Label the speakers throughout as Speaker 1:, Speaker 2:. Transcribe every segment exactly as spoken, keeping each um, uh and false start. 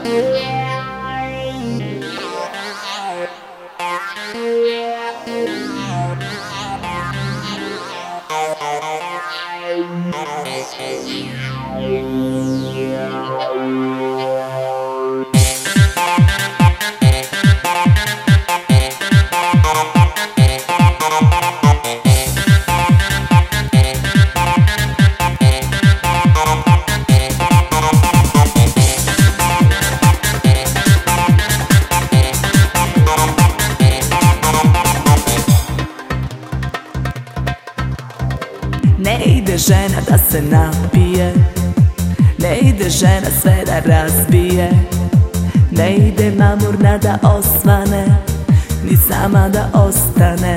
Speaker 1: Ne ide žena da se napije, ne ide žena sve da razbije, ne ide mamurna da osvane, ni sama da ostane.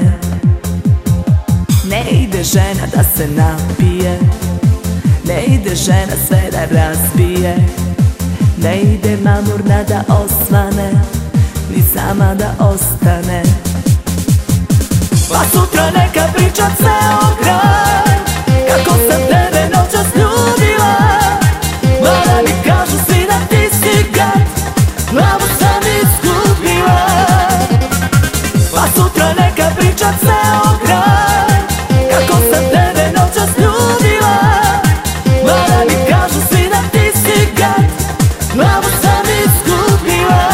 Speaker 1: Ne ide žena da se napije, ne ide žena sve da razbije, ne ide mamurna da osvane, ni sama da ostane. Pa sutra neka priča ceo grad kako sam tebe noćas ljubila, mada mi kažu svi da ti si gad, glavu sam izgubila. Pa sutra neka priča ceo grad kako sam tebe noćas ljubila, mada mi kažu svi da ti si gad, glavu sam izgubila.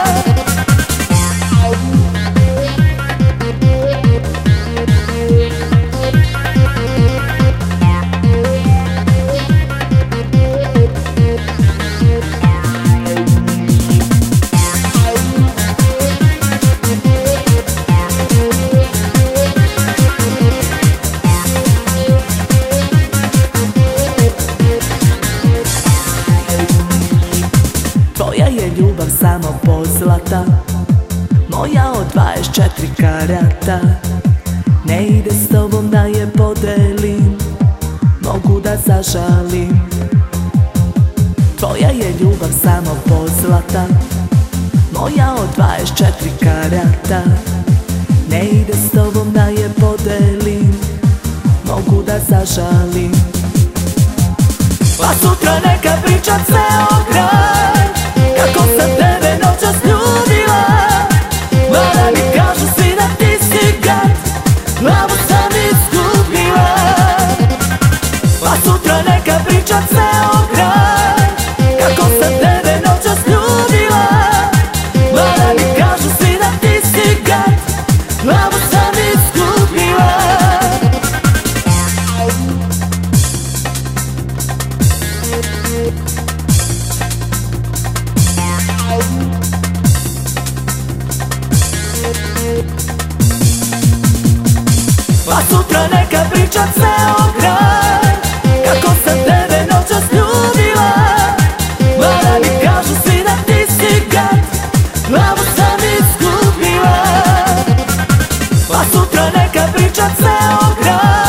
Speaker 1: Tvoja je ljubav samo pozlata, moja od dvadeset četiri karata. Ne ide s tobom da je podelim, mogu da zažalim. Tvoja je ljubav samo pozlata, moja od dvadeset četiri karata. Ne ide s tobom da je podelim, mogu da zažalim. Pa sutra neka priča ceo grad kako sam tebe noćas ljubila, mada mi kažu svi da ti si gad, glavu sam izgubila. Pa sutra neka priča ceo grad kako sam tebe noćas ljubila, mada mi kažu svi da ti si gad, glavu sam izgubila. Pa sutra neka priča ceo grad kako sam tebe noćas ljubila, mada mi kažu svi da ti si gad, glavu sam izgubila. Pa sutra neka priča ceo grad